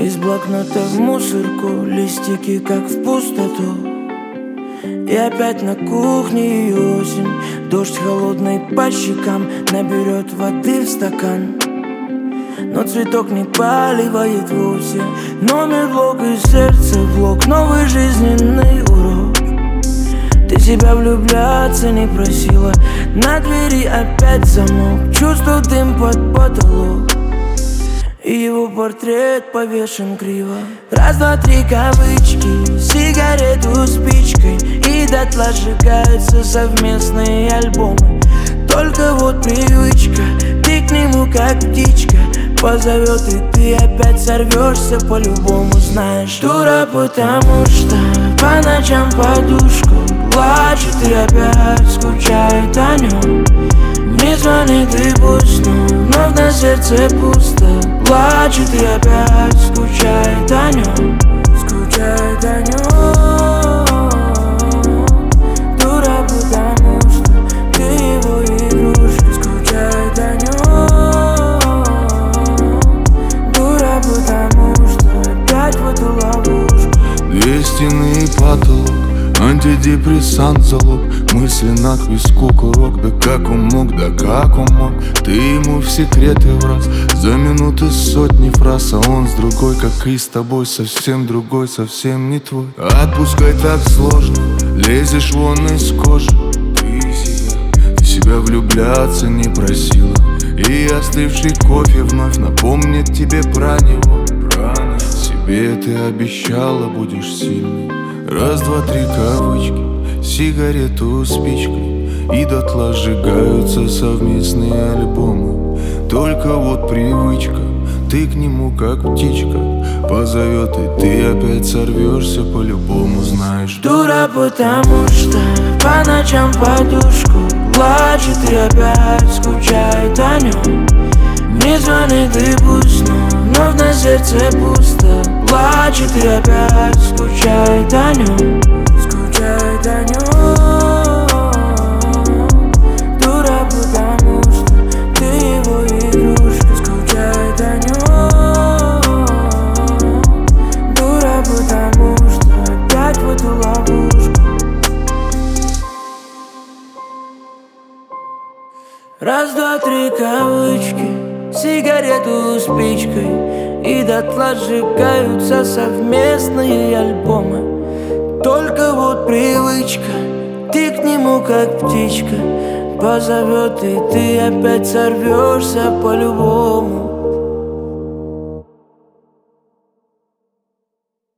Из блокнота в мусорку, листики как в пустоту. И опять на кухне и осень. Дождь холодный по щекам наберет воды в стакан. Но цветок не поливает вовсе. Номер блок и сердце блок, новый жизненный урок. Ты себя влюбляться не просила, на двери опять замок. Чувствую дым под потолок, и его портрет повешен криво. Раз, два, три кавычки, сигарету спичкой, и дотла сжигаются совместные альбомы. Только вот привычка, ты к нему как птичка позовет, и ты опять сорвешься по-любому. Знаешь, дура, потому что по ночам подушку плачет и опять скучает о нем. Не звонит и пусть, но вновь на сердце пусто. Плачет и опять скучает о нем. Скучает о нем. Дура, потому что ты его игрушка. Скучает о нем. Дура, потому что опять в эту ловушку. Две стены и потолок, антидепрессант залог. Мысленно к виску курок. Да как он мог, да как он мог. Ты ему в секреты враз. За минуты сотни фраз. А он с другой, как и с тобой. Совсем другой, совсем не твой. Отпускай так сложно, лезешь вон из кожи. Ты себя влюбляться не просила. И остывший кофе вновь напомнит тебе про него. Себе ты обещала, будешь сильной. Раз, два, три кавычки, сигарету спичкой, и дотла сжигаются совместные альбомы. Только вот привычка, ты к нему как птичка позовет, и ты опять сорвешься по-любому. Знаешь, дура, потому что по ночам подушку плачет и опять скучает о нем. Не звонит и пусть, но вновь на сердце пусто. Плачет и опять скучает о нем. Скучает о нем. Дура, потому что ты его игрушка. Скучает о нем. Дура, потому что опять в эту ловушку. Раз, два, три кавычки, сигарету спичкой, и дотла сжигаются совместные альбомы. Только вот привычка, ты к нему как птичка позовет, и ты опять сорвешься по-любому.